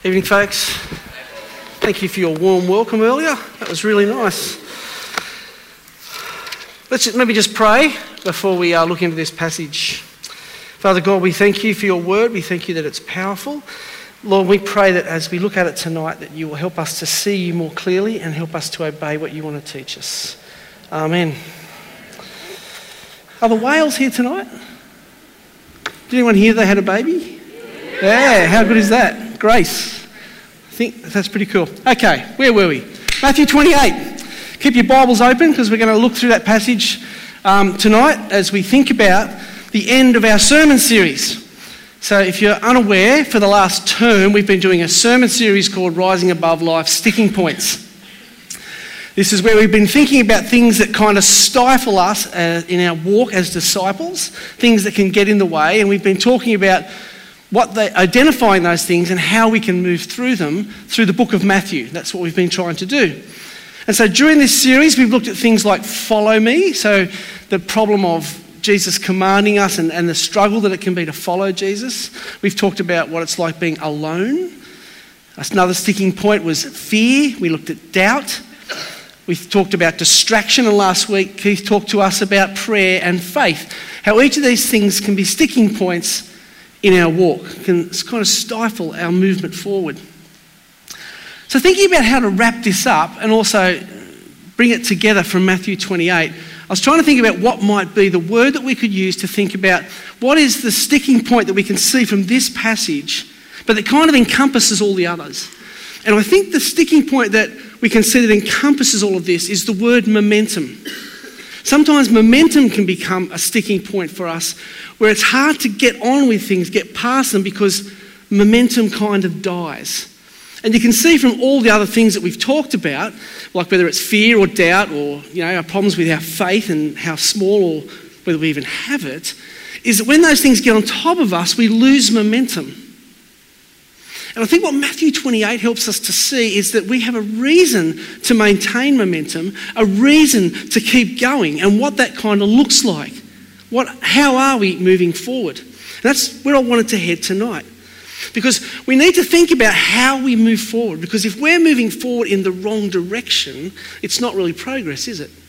Evening, folks. Thank you for your warm welcome earlier. That was really nice. Let's maybe just pray before we look into this passage. Father God, we thank you for your word. We thank you that it's powerful. Lord, we pray that as we look at it tonight, that you will help us to see you more clearly and help us to obey what you want to teach us. Amen. Are the whales here tonight? Did anyone hear they had a baby? Yeah, how good is that? Grace. I think that's pretty cool. Okay, where were we? Matthew 28. Keep your Bibles open because we're going to look through that passage tonight as we think about the end of our sermon series. So if you're unaware, for the last term we've been doing a sermon series called Rising Above Life's Sticking Points. This is where we've been thinking about things that kind of stifle us in our walk as disciples, things that can get in the way, and we've been talking about identifying those things and how we can move through them through the book of Matthew. That's what we've been trying to do. And so during this series, we've looked at things like follow me, so the problem of Jesus commanding us and the struggle that it can be to follow Jesus. We've talked about what it's like being alone. Another sticking point was fear. We looked at doubt. We talked about distraction, and last week Keith talked to us about prayer and faith, how each of these things can be sticking points in our walk, can kind of stifle our movement forward. So thinking about how to wrap this up and also bring it together from Matthew 28, I was trying to think about what might be the word that we could use to think about what is the sticking point that we can see from this passage, but that kind of encompasses all the others. And I think the sticking point that we can see that encompasses all of this is the word momentum. Sometimes momentum can become a sticking point for us where it's hard to get on with things, get past them, because momentum kind of dies. And you can see from all the other things that we've talked about, like whether it's fear or doubt or our problems with our faith and how small or whether we even have it, is that when those things get on top of us, we lose momentum. And I think what Matthew 28 helps us to see is that we have a reason to maintain momentum, a reason to keep going, and what that kind of looks like. How are we moving forward? And that's where I wanted to head tonight. Because we need to think about how we move forward. Because if we're moving forward in the wrong direction, it's not really progress, is it?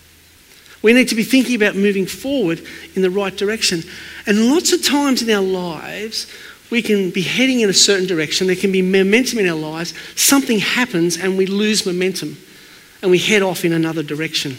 We need to be thinking about moving forward in the right direction. And lots of times in our lives, we can be heading in a certain direction, there can be momentum in our lives, something happens and we lose momentum and we head off in another direction.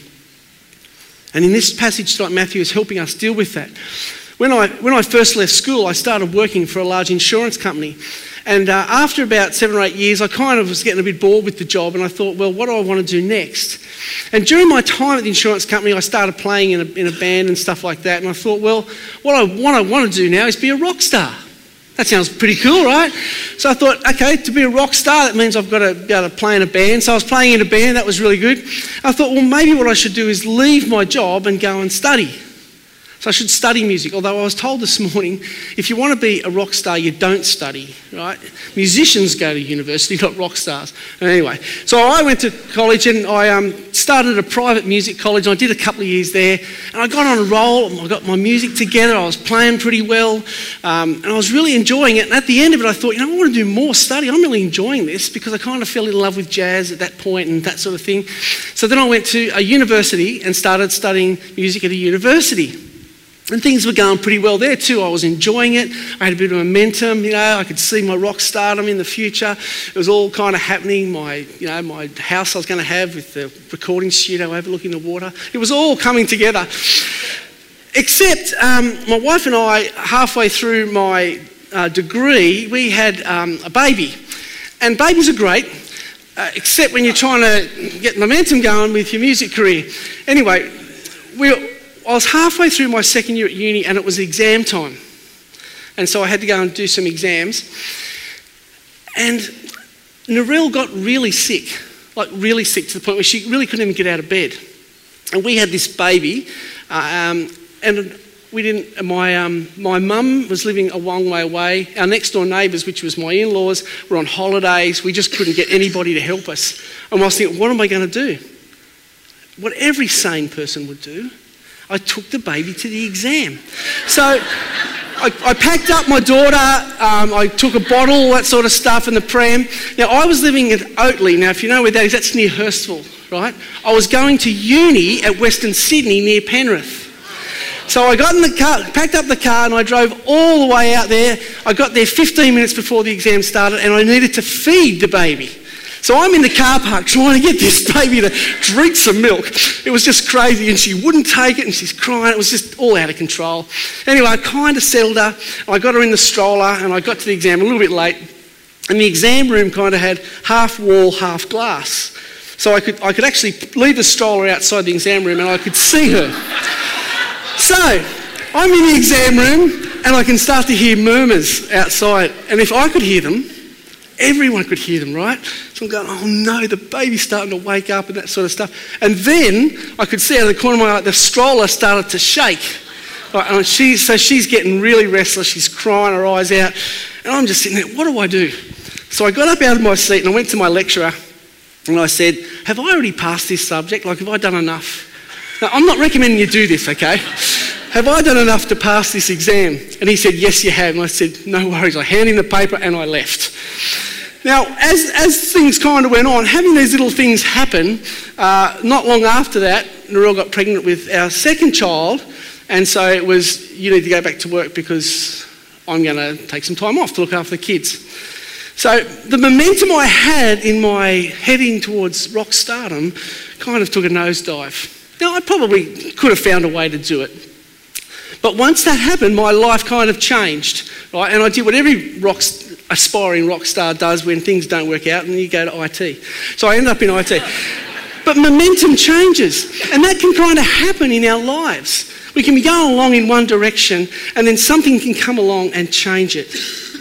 And in this passage tonight, Matthew is helping us deal with that. When I first left school, I started working for a large insurance company. And after about 7 or 8 years, I kind of was getting a bit bored with the job, and I thought, well, what do I want to do next? And during my time at the insurance company, I started playing in a band and stuff like that, and I thought, well, what I want to do now is be a rock star. That sounds pretty cool, right? So I thought, okay, to be a rock star, that means I've got to be able to play in a band. So I was playing in a band, that was really good. I thought, well, maybe what I should do is leave my job and go and study. So I should study music, although I was told this morning, if you want to be a rock star, you don't study, right? Musicians go to university, not rock stars. Anyway, so I went to college and I started a private music college. I did a couple of years there and I got on a roll. I got my music together. I was playing pretty well and I was really enjoying it. And at the end of it, I thought, I want to do more study. I'm really enjoying this because I kind of fell in love with jazz at that point and that sort of thing. So then I went to a university and started studying music at a university. And things were going pretty well there too. I was enjoying it. I had a bit of momentum, I could see my rock stardom in the future. It was all kind of happening. My house I was going to have with the recording studio overlooking the water. It was all coming together. Except my wife and I, halfway through my degree, we had a baby. And babies are great, except when you're trying to get momentum going with your music career. Anyway, I was halfway through my second year at uni and it was exam time. And so I had to go and do some exams. And Narelle got really sick to the point where she really couldn't even get out of bed. And we had this baby and my mum was living a long way away. Our next door neighbours, which was my in-laws, were on holidays. We just couldn't get anybody to help us. And I was thinking, what am I going to do? What every sane person would do. I took the baby to the exam. So I packed up my daughter, I took a bottle, that sort of stuff, and the pram. Now, I was living at Oatley. Now, if you know where that is, that's near Hurstville, right? I was going to uni at Western Sydney near Penrith. So I got in the car, packed up the car, and I drove all the way out there. I got there 15 minutes before the exam started, and I needed to feed the baby. So I'm in the car park trying to get this baby to drink some milk. It was just crazy, and she wouldn't take it, and she's crying. It was just all out of control. Anyway, I kind of settled her. I got her in the stroller, and I got to the exam a little bit late. And the exam room kind of had half wall, half glass. So I could actually leave the stroller outside the exam room, and I could see her. So I'm in the exam room, and I can start to hear murmurs outside. And if I could hear them, everyone could hear them, right? So I'm going, oh no, the baby's starting to wake up and that sort of stuff. And then I could see out of the corner of my eye, the stroller started to shake. Right, and she's getting really restless. She's crying her eyes out. And I'm just sitting there, what do I do? So I got up out of my seat and I went to my lecturer and I said, have I already passed this subject? Like, have I done enough? Now, I'm not recommending you do this, okay? Have I done enough to pass this exam? And he said, yes, you have. And I said, no worries. I handed him the paper and I left. Now, as things kind of went on, having these little things happen, not long after that, Narelle got pregnant with our second child, and so it was, you need to go back to work because I'm going to take some time off to look after the kids. So the momentum I had in my heading towards rock stardom kind of took a nosedive. Now, I probably could have found a way to do it. But once that happened, my life kind of changed, right? And I did what every aspiring rock star does when things don't work out, and you go to IT. So I ended up in IT. But momentum changes, and that can kind of happen in our lives. We can be going along in one direction, and then something can come along and change it.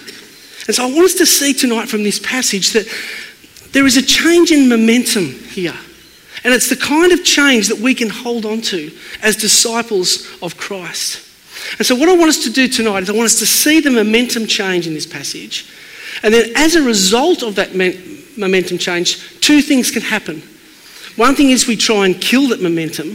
And so I want us to see tonight from this passage that there is a change in momentum here. And it's the kind of change that we can hold on to as disciples of Christ. And so what I want us to do tonight is I want us to see the momentum change in this passage. And then as a result of that momentum change, two things can happen. One thing is we try and kill that momentum,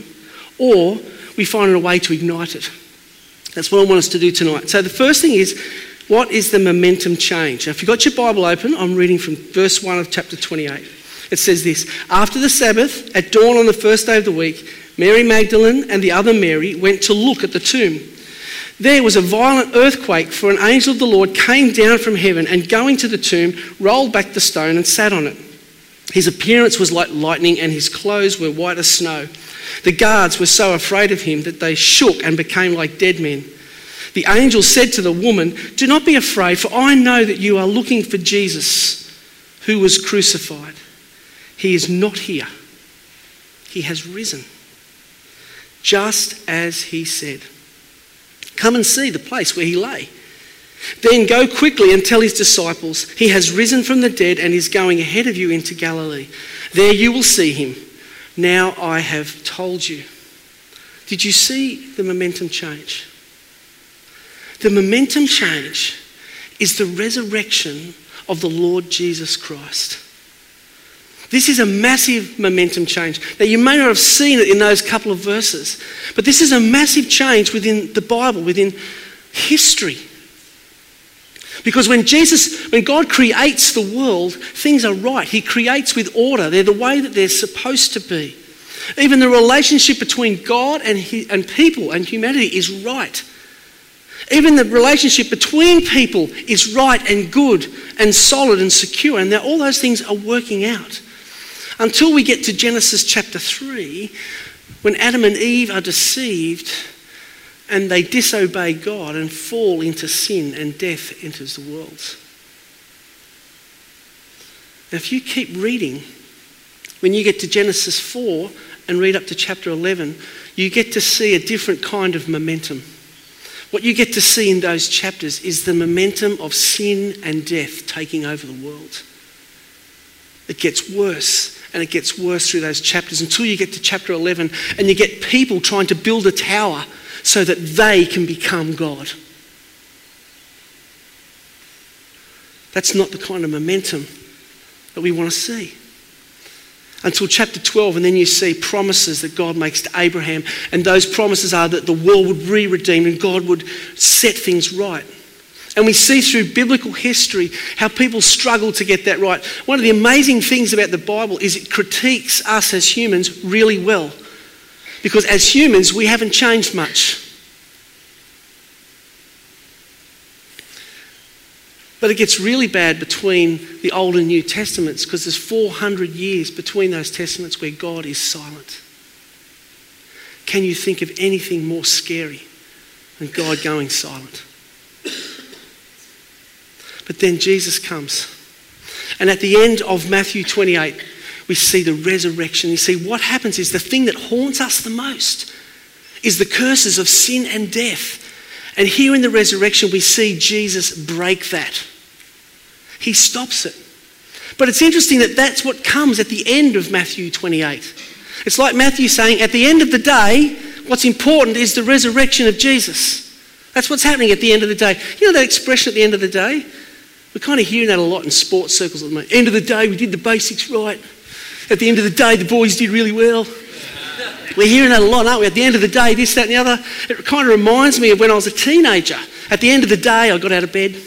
or we find a way to ignite it. That's what I want us to do tonight. So the first thing is, what is the momentum change? Now, if you've got your Bible open, I'm reading from verse 1 of chapter 28. It says this: after the Sabbath, at dawn on the first day of the week, Mary Magdalene and the other Mary went to look at the tomb. There was a violent earthquake, for an angel of the Lord came down from heaven and, going to the tomb, rolled back the stone and sat on it. His appearance was like lightning and his clothes were white as snow. The guards were so afraid of him that they shook and became like dead men. The angel said to the woman, "Do not be afraid, for I know that you are looking for Jesus, who was crucified. He is not here. He has risen, just as he said. Come and see the place where he lay. Then go quickly and tell his disciples, he has risen from the dead and is going ahead of you into Galilee. There you will see him. Now I have told you." Did you see the momentum change? The momentum change is the resurrection of the Lord Jesus Christ. This is a massive momentum change. Now, you may not have seen it in those couple of verses, but this is a massive change within the Bible, within history. Because when God creates the world, things are right. He creates with order. They're the way that they're supposed to be. Even the relationship between God and people and humanity is right. Even the relationship between people is right and good and solid and secure. And all those things are working out. Until we get to Genesis chapter 3, when Adam and Eve are deceived and they disobey God and fall into sin and death enters the world. Now, if you keep reading, when you get to Genesis 4 and read up to chapter 11, you get to see a different kind of momentum. What you get to see in those chapters is the momentum of sin and death taking over the world. It gets worse. And it gets worse through those chapters until you get to chapter 11 and you get people trying to build a tower so that they can become God. That's not the kind of momentum that we want to see. until chapter 12, and then you see promises that God makes to Abraham, and those promises are that the world would be redeemed and God would set things right. And we see through biblical history how people struggle to get that right. One of the amazing things about the Bible is it critiques us as humans really well, because as humans we haven't changed much. But it gets really bad between the Old and New Testaments, because there's 400 years between those testaments where God is silent. Can you think of anything more scary than God going silent? But then Jesus comes. And at the end of Matthew 28, we see the resurrection. You see, what happens is the thing that haunts us the most is the curses of sin and death. And here in the resurrection, we see Jesus break that. He stops it. But it's interesting that that's what comes at the end of Matthew 28. It's like Matthew saying, at the end of the day, what's important is the resurrection of Jesus. That's what's happening at the end of the day. You know that expression, at the end of the day? We're kind of hearing that a lot in sports circles at the moment. End of the day, we did the basics right. At the end of the day, the boys did really well. We're hearing that a lot, aren't we? At the end of the day, this, that and the other. It kind of reminds me of when I was a teenager. At the end of the day, I got out of bed.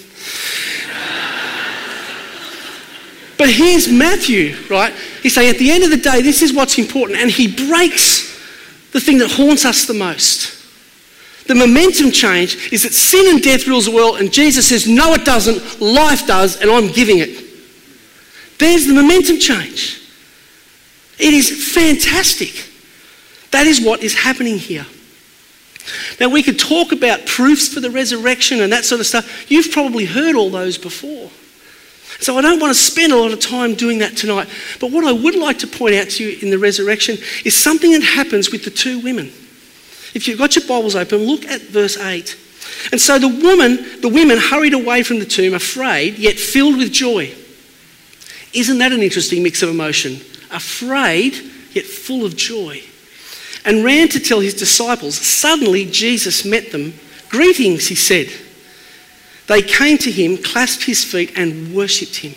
But here's Matthew, right? He's saying at the end of the day, this is what's important. And he breaks the thing that haunts us the most. The momentum change is that sin and death rules the world, and Jesus says, no, it doesn't. Life does, and I'm giving it. There's the momentum change. It is fantastic. That is what is happening here. Now, we could talk about proofs for the resurrection and that sort of stuff. You've probably heard all those before. So I don't want to spend a lot of time doing that tonight. But what I would like to point out to you in the resurrection is something that happens with the two women. If you've got your Bibles open, look at verse 8. And so the women hurried away from the tomb, afraid, yet filled with joy. Isn't that an interesting mix of emotion? Afraid, yet full of joy. And ran to tell his disciples. Suddenly Jesus met them. Greetings, he said. They came to him, clasped his feet, and worshipped him.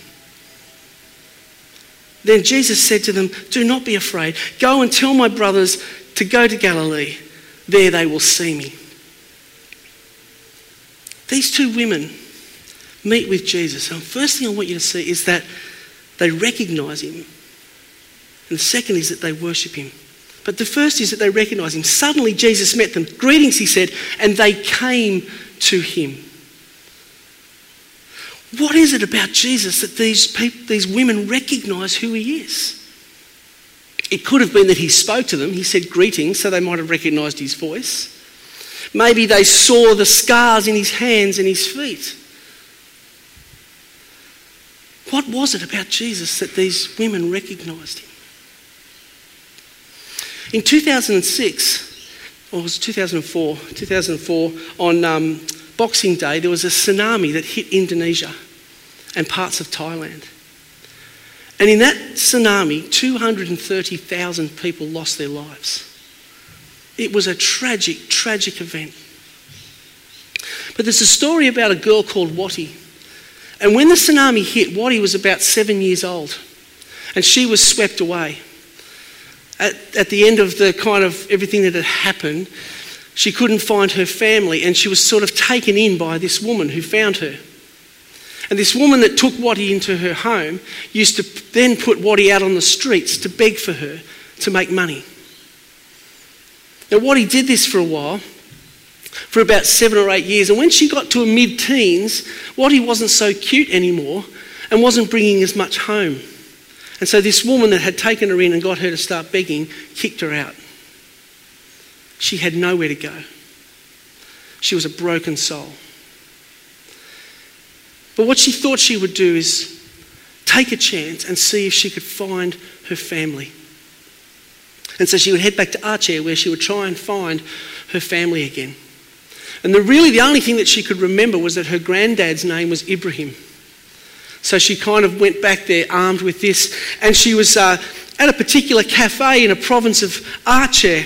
Then Jesus said to them, do not be afraid. Go and tell my brothers to go to Galilee. There they will see me. These two women meet with Jesus. And the first thing I want you to see is that they recognise him. And the second is that they worship him. But the first is that they recognise him. Suddenly Jesus met them. Greetings, he said, and they came to him. What is it about Jesus that these women recognise who he is? It could have been that he spoke to them. He said greetings, so they might have recognised his voice. Maybe they saw the scars in his hands and his feet. What was it about Jesus that these women recognised him? In 2006, or it was 2004, on Boxing Day, there was a tsunami that hit Indonesia and parts of Thailand. And in that tsunami, 230,000 people lost their lives. It was a tragic, tragic event. But there's a story about a girl called Wati. And when the tsunami hit, Wati was about 7 years old. And she was swept away. At the end of the kind of everything that had happened, she couldn't find her family, and she was sort of taken in by this woman who found her. And this woman that took Wati into her home used to then put Wati out on the streets to beg for her to make money. Now Wati did this for a while, for about 7 or 8 years, and when she got to her mid-teens, Wati wasn't so cute anymore and wasn't bringing as much home. And so this woman that had taken her in and got her to start begging kicked her out. She had nowhere to go. She was a broken soul. But what she thought she would do is take a chance and see if she could find her family. And so she would head back to Aceh, where she would try and find her family again. And the only thing that she could remember was that her granddad's name was Ibrahim. So she kind of went back there armed with this, and she was at a particular cafe in a province of Aceh,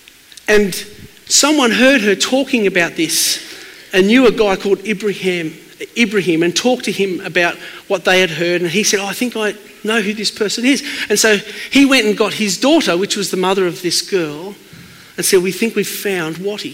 and someone heard her talking about this and knew a guy called Ibrahim Ibrahim and talk to him about what they had heard. And he said, I think I know who this person is. And so he went and got his daughter, which was the mother of this girl, and said, we think we've found Watty.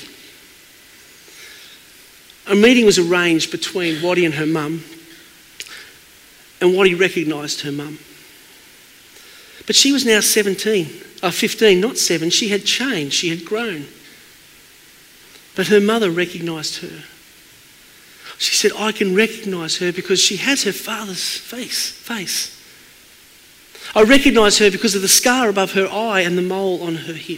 A meeting was arranged between Watty and her mum, and Watty recognised her mum. But she was now 15, not 7. She had changed, she had grown. But her mother recognised her. She said, I can recognise her because she has her father's face. I recognise her because of the scar above her eye and the mole on her hip.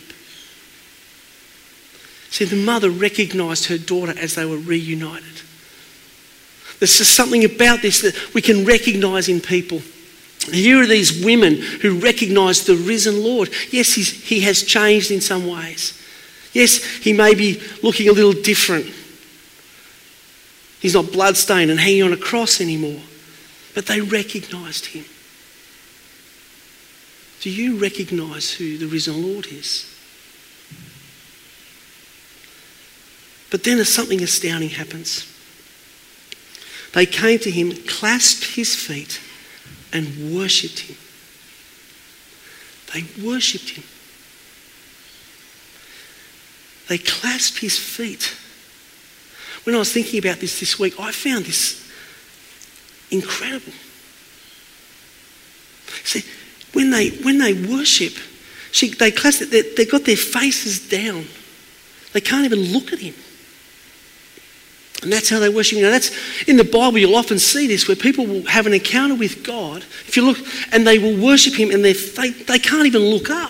See, the mother recognised her daughter as they were reunited. There's just something about this that we can recognise in people. Here are these women who recognise the risen Lord. Yes, he has changed in some ways. Yes, he may be looking a little different. He's not bloodstained and hanging on a cross anymore. But they recognised him. Do you recognise who the risen Lord is? But then something astounding happens. They came to him, clasped his feet, and worshipped him. They worshipped him. They clasped his feet. When I was thinking about this week, I found this incredible. See, when they worship, they clasp it. They've got their faces down. They can't even look at him. And that's how they worship. That's in the Bible. You'll often see this where people will have an encounter with God. If you look, and they will worship him, and they can't even look up.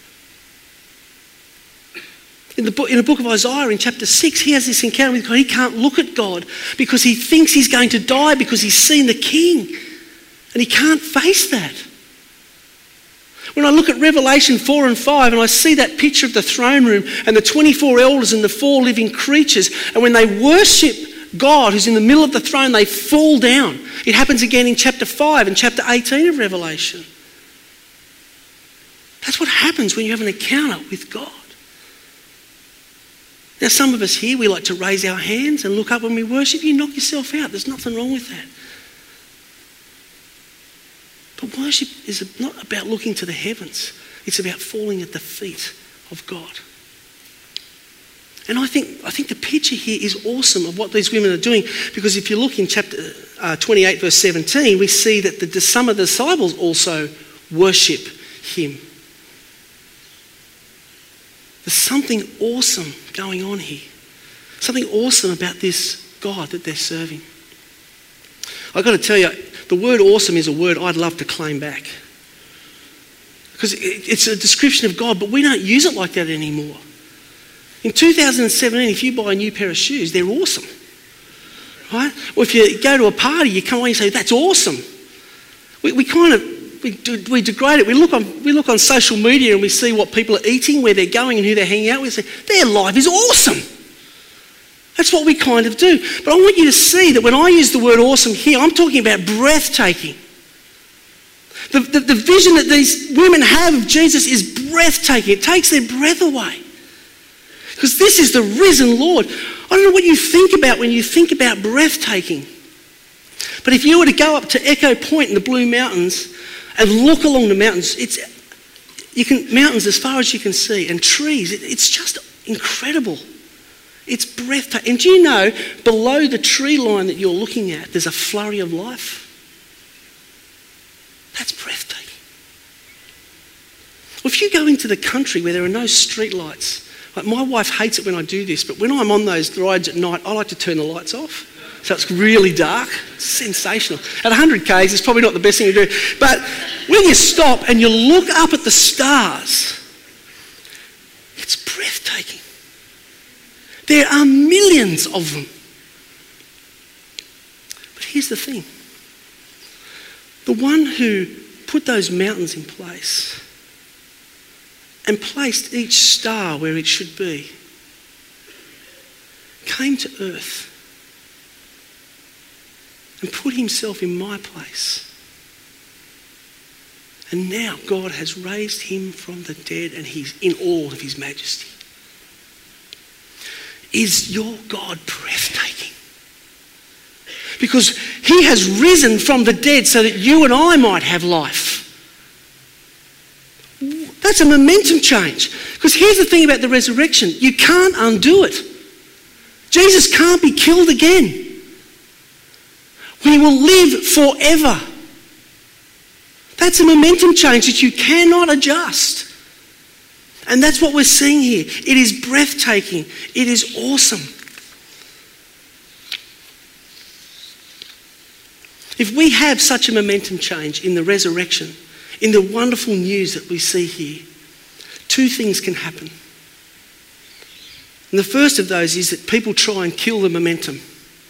In the book of Isaiah, in chapter 6, he has this encounter with God. He can't look at God because he thinks he's going to die because he's seen the King. And he can't face that. When I look at Revelation 4 and 5 and I see that picture of the throne room and the 24 elders and the 4 living creatures, and when they worship God who's in the middle of the throne, they fall down. It happens again in chapter 5 and chapter 18 of Revelation. That's what happens when you have an encounter with God. Now, some of us here, we like to raise our hands and look up when we worship. You knock yourself out. There's nothing wrong with that. But worship is not about looking to the heavens. It's about falling at the feet of God. And I think the picture here is awesome of what these women are doing, because if you look in chapter 28, verse 17, we see that some of the disciples also worship him. There's something awesome going on here. Something awesome about this God that they're serving. I've got to tell you, the word awesome is a word I'd love to claim back. Because it's a description of God, but we don't use it like that anymore. In 2017, if you buy a new pair of shoes, they're awesome. Right? Or if you go to a party, you come away and say, that's awesome. We degrade it. We look on social media and we see what people are eating, where they're going and who they're hanging out with. We say, their life is awesome. That's what we kind of do. But I want you to see that when I use the word awesome here, I'm talking about breathtaking. The vision that these women have of Jesus is breathtaking. It takes their breath away. Because this is the risen Lord. I don't know what you think about when you think about breathtaking. But if you were to go up to Echo Point in the Blue Mountains and look along the mountains, mountains as far as you can see, and trees, it's just incredible. It's breathtaking. And do you know, below the tree line that you're looking at, there's a flurry of life? That's breathtaking. Well, if you go into the country where there are no street lights, like my wife hates it when I do this, but when I'm on those rides at night, I like to turn the lights off. So it's really dark. It's sensational. At 100 k's, it's probably not the best thing to do. But when you stop and you look up at the stars, it's breathtaking. There are millions of them. But here's the thing. The one who put those mountains in place and placed each star where it should be came to earth and put himself in my place. And now God has raised him from the dead and he's in all of his majesty. Is your God breathtaking? Because he has risen from the dead so that you and I might have life. That's a momentum change. Because here's the thing about the resurrection. You can't undo it. Jesus can't be killed again. We will live forever. That's a momentum change that you cannot adjust. And that's what we're seeing here. It is breathtaking. It is awesome. If we have such a momentum change in the resurrection, in the wonderful news that we see here, two things can happen. And the first of those is that people try and kill the momentum.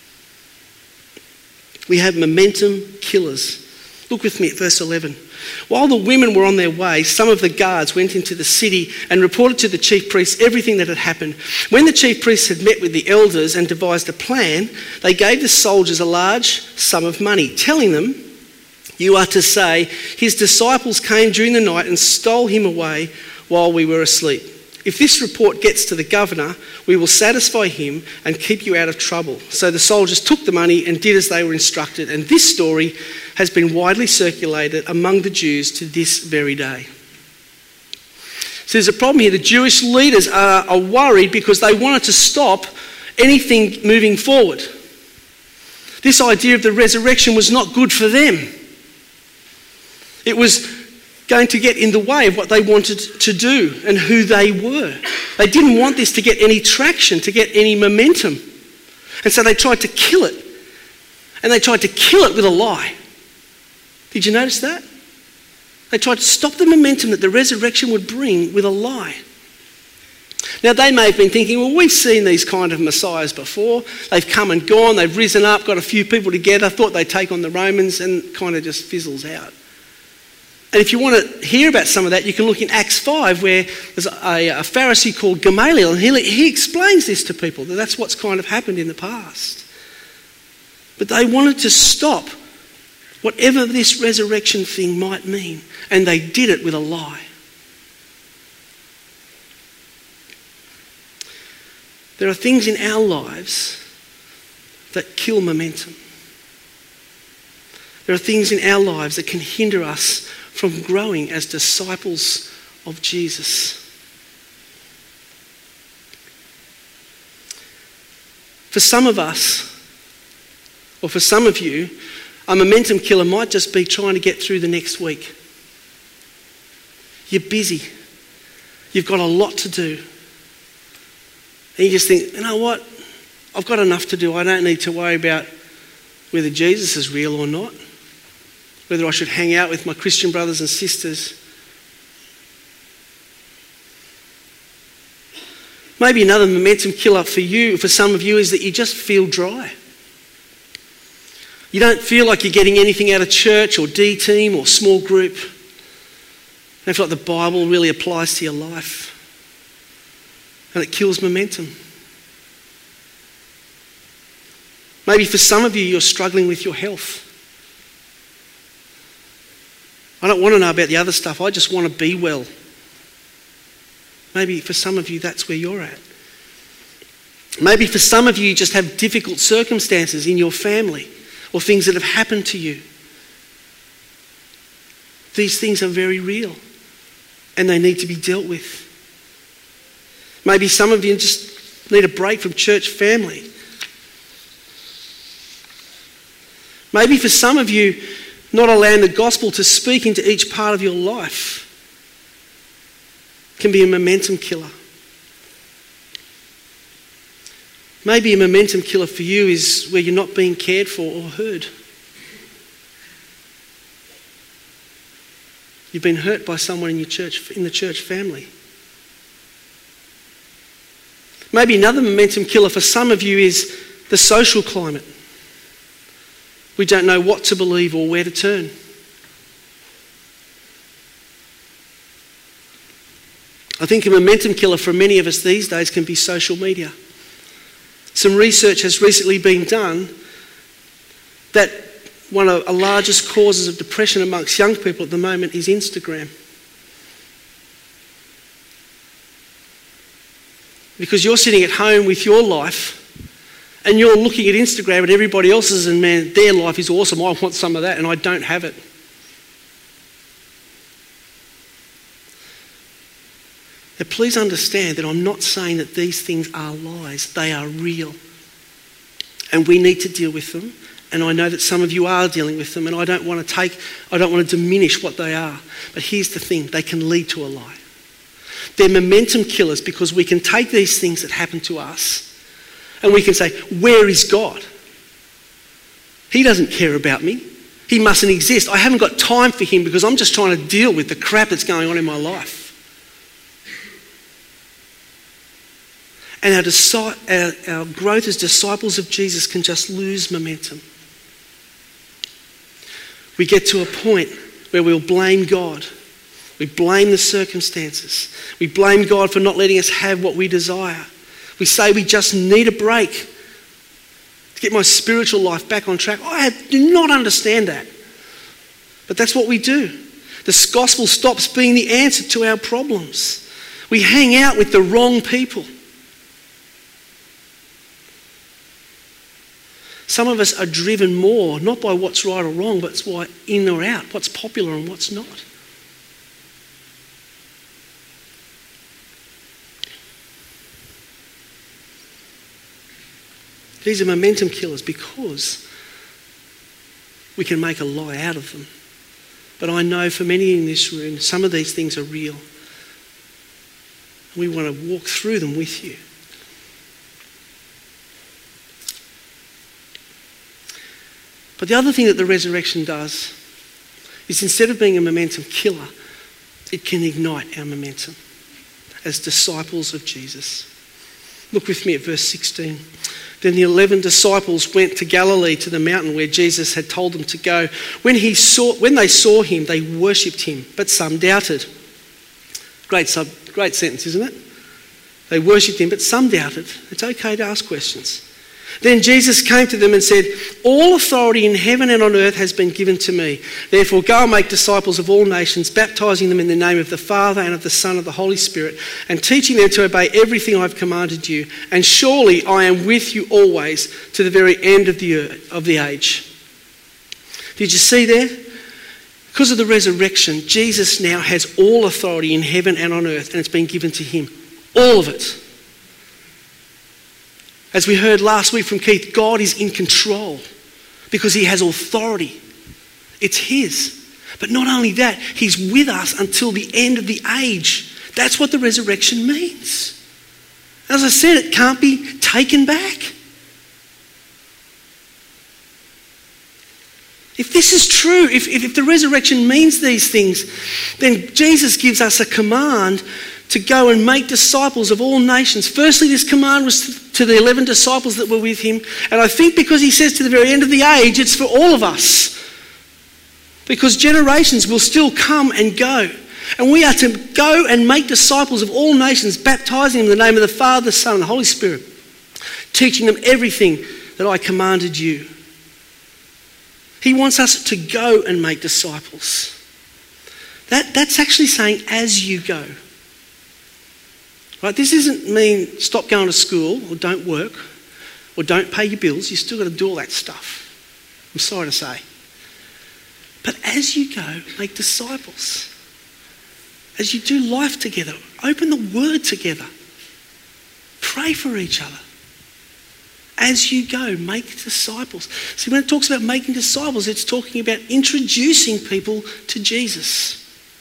We have momentum killers. Look with me at verse 11. While the women were on their way, some of the guards went into the city and reported to the chief priests everything that had happened. When the chief priests had met with the elders and devised a plan, they gave the soldiers a large sum of money, telling them, "You are to say, his disciples came during the night and stole him away while we were asleep. If this report gets to the governor, we will satisfy him and keep you out of trouble." So the soldiers took the money and did as they were instructed. And this story has been widely circulated among the Jews to this very day. So there's a problem here. The Jewish leaders are worried because they wanted to stop anything moving forward. This idea of the resurrection was not good for them. It was going to get in the way of what they wanted to do and who they were. They didn't want this to get any traction, to get any momentum. And so they tried to kill it. And they tried to kill it with a lie. Did you notice that? They tried to stop the momentum that the resurrection would bring with a lie. Now, they may have been thinking, well, we've seen these kind of messiahs before. They've come and gone, they've risen up, got a few people together, thought they'd take on the Romans, and kind of just fizzles out. And if you want to hear about some of that, you can look in Acts 5, where there's a Pharisee called Gamaliel, and he explains this to people, that that's what's kind of happened in the past. But they wanted to stop whatever this resurrection thing might mean, and they did it with a lie. There are things in our lives that kill momentum. There are things in our lives that can hinder us from growing as disciples of Jesus. For some of us, or for some of you, a momentum killer might just be trying to get through the next week. You're busy. You've got a lot to do. And you just think, you know what? I've got enough to do. I don't need to worry about whether Jesus is real or not. Whether I should hang out with my Christian brothers and sisters. Maybe another momentum killer for you, for some of you, is that you just feel dry. You don't feel like you're getting anything out of church or D-team or small group. You don't feel like the Bible really applies to your life. And it kills momentum. Maybe for some of you, you're struggling with your health. I don't want to know about the other stuff. I just want to be well. Maybe for some of you, that's where you're at. Maybe for some of you, you just have difficult circumstances in your family or things that have happened to you. These things are very real and they need to be dealt with. Maybe some of you just need a break from church family. Maybe for some of you, not allowing the gospel to speak into each part of your life can be a momentum killer. Maybe a momentum killer for you is where you're not being cared for or heard. You've been hurt by someone in the church family. Maybe another momentum killer for some of you is the social climate. We don't know what to believe or where to turn. I think a momentum killer for many of us these days can be social media. Some research has recently been done that one of the largest causes of depression amongst young people at the moment is Instagram. Because you're sitting at home with your life And you're looking at Instagram at everybody else's and man, their life is awesome. I want some of that and I don't have it. Now please understand that I'm not saying that these things are lies. They are real. And we need to deal with them. And I know that some of you are dealing with them and I don't want to diminish what they are. But here's the thing, they can lead to a lie. They're momentum killers because we can take these things that happen to us and we can say, where is God? He doesn't care about me. He mustn't exist. I haven't got time for him because I'm just trying to deal with the crap that's going on in my life. And our growth as disciples of Jesus can just lose momentum. We get to a point where we'll blame God. We blame the circumstances. We blame God for not letting us have what we desire. We say we just need a break to get my spiritual life back on track. I do not understand that. But that's what we do. The gospel stops being the answer to our problems. We hang out with the wrong people. Some of us are driven more, not by what's right or wrong, but it's why in or out, what's popular and what's not. These are momentum killers because we can make a lie out of them. But I know for many in this room, some of these things are real. We want to walk through them with you. But the other thing that the resurrection does is instead of being a momentum killer, it can ignite our momentum as disciples of Jesus. Look with me at verse 16. Then the 11 disciples went to Galilee to the mountain where Jesus had told them to go. When they saw him, they worshipped him, but some doubted. Great sentence, isn't it? They worshipped him, but some doubted. It's okay to ask questions. Then Jesus came to them and said, all authority in heaven and on earth has been given to me. Therefore go and make disciples of all nations, baptizing them in the name of the Father and of the Son and of the Holy Spirit, and teaching them to obey everything I've commanded you. And surely I am with you always to the very end of the age. Did you see there? Because of the resurrection, Jesus now has all authority in heaven and on earth, and it's been given to him. All of it. As we heard last week from Keith, God is in control because he has authority. It's his. But not only that, he's with us until the end of the age. That's what the resurrection means. As I said, it can't be taken back. If this is true, if the resurrection means these things, then Jesus gives us a command to go and make disciples of all nations. Firstly, this command was to the 11 disciples that were with him. And I think because he says to the very end of the age, it's for all of us. Because generations will still come and go. And we are to go and make disciples of all nations, baptizing them in the name of the Father, the Son, and the Holy Spirit, teaching them everything that I commanded you. He wants us to go and make disciples. That's actually saying as you go. Right? This doesn't mean stop going to school or don't work or don't pay your bills. You've still got to do all that stuff. I'm sorry to say. But as you go, make disciples. As you do life together, open the Word together. Pray for each other. As you go, make disciples. See, when it talks about making disciples, it's talking about introducing people to Jesus.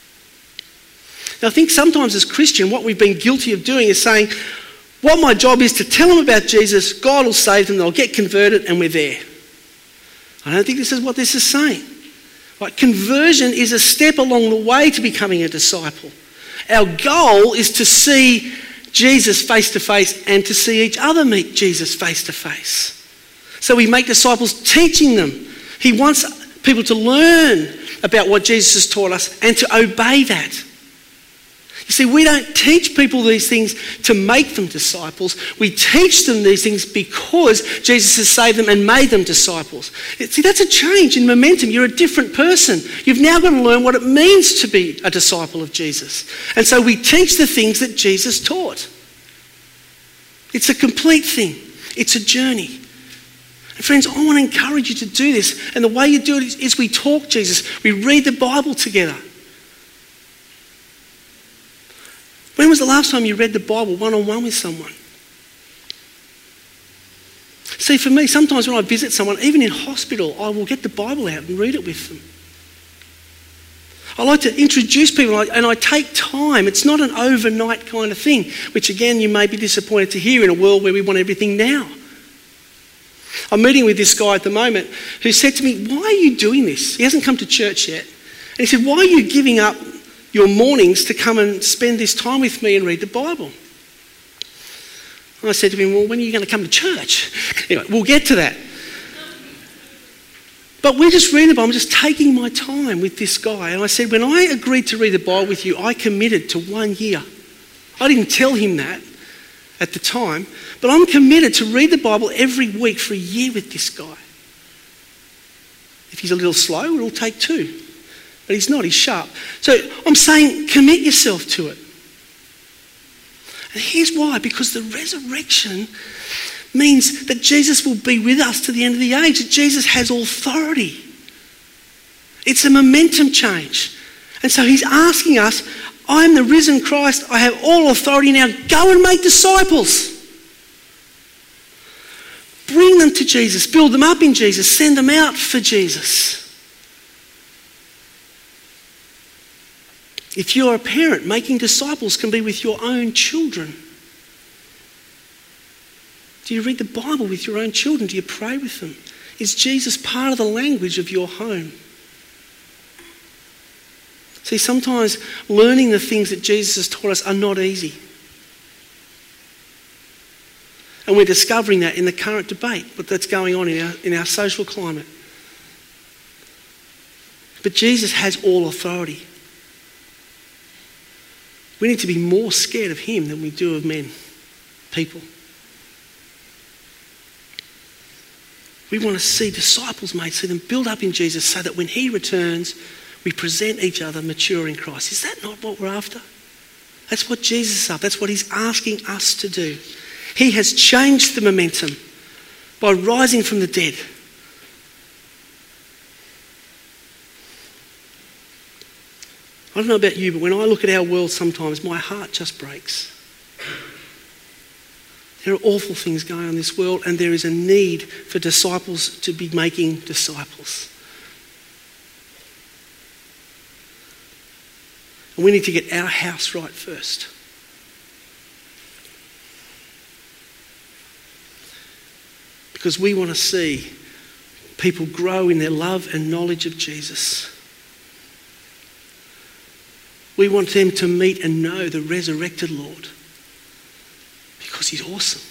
Now, I think sometimes as Christian, what we've been guilty of doing is saying, what my job is to tell them about Jesus, God will save them, they'll get converted, and we're there. I don't think this is what this is saying. Right? Conversion is a step along the way to becoming a disciple. Our goal is to see Jesus face to face and to see each other meet Jesus face to face. So we make disciples teaching them. He wants people to learn about what Jesus has taught us and to obey that. You see, we don't teach people these things to make them disciples. We teach them these things because Jesus has saved them and made them disciples. See, that's a change in momentum. You're a different person. You've now got to learn what it means to be a disciple of Jesus. And so we teach the things that Jesus taught. It's a complete thing. It's a journey. And friends, I want to encourage you to do this. And the way you do it is we talk Jesus. We read the Bible together. When was the last time you read the Bible one-on-one with someone? See, for me, sometimes when I visit someone, even in hospital, I will get the Bible out and read it with them. I like to introduce people and I take time. It's not an overnight kind of thing, which again, you may be disappointed to hear in a world where we want everything now. I'm meeting with this guy at the moment who said to me, why are you doing this? He hasn't come to church yet. And he said, why are you giving up your mornings to come and spend this time with me and read the Bible? And I said to him, well, when are you going to come to church? Anyway, we'll get to that. But we're just reading the Bible. I'm just taking my time with this guy. And I said, when I agreed to read the Bible with you, I committed to 1 year. I didn't tell him that at the time, but I'm committed to read the Bible every week for a year with this guy. If he's a little slow, it'll take 2. But he's not, he's sharp. So I'm saying commit yourself to it. And here's why, because the resurrection means that Jesus will be with us to the end of the age. That Jesus has authority. It's a momentum change. And so he's asking us, I am the risen Christ. I have all authority now. Go and make disciples. Bring them to Jesus. Build them up in Jesus. Send them out for Jesus. If you're a parent, making disciples can be with your own children. Do you read the Bible with your own children? Do you pray with them? Is Jesus part of the language of your home? See, sometimes learning the things that Jesus has taught us are not easy. And we're discovering that in the current debate that's going on in our social climate. But Jesus has all authority. We need to be more scared of him than we do of men, people. We want to see disciples made, see them build up in Jesus so that when he returns, we present each other mature in Christ. Is that not what we're after? That's what Jesus is after. That's what he's asking us to do. He has changed the momentum by rising from the dead. I don't know about you, but when I look at our world sometimes, my heart just breaks. There are awful things going on in this world, and there is a need for disciples to be making disciples. And we need to get our house right first. Because we want to see people grow in their love and knowledge of Jesus. We want them to meet and know the resurrected Lord because he's awesome.